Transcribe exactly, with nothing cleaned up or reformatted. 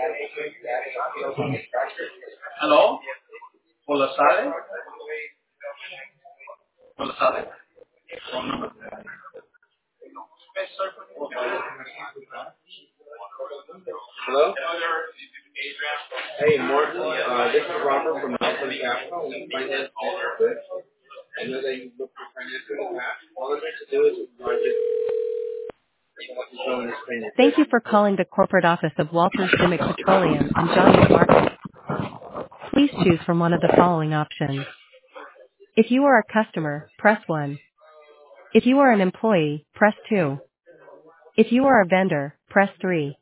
Hello? Hola, ¿sale? Hola, ¿sale? Phone number. Hello? Hey, Martin. Uh, this is Robert from Alpha Capital. We finance businesses. I know that you look for financial in the past. All I'm going to do is provide you what is known as Thank you financial. for calling the corporate office of Walter Simic Petroleum in Johnny's Market. Please choose from one of the following options. If you are a customer, press one. If you are an employee, press two. If you are a vendor, press three.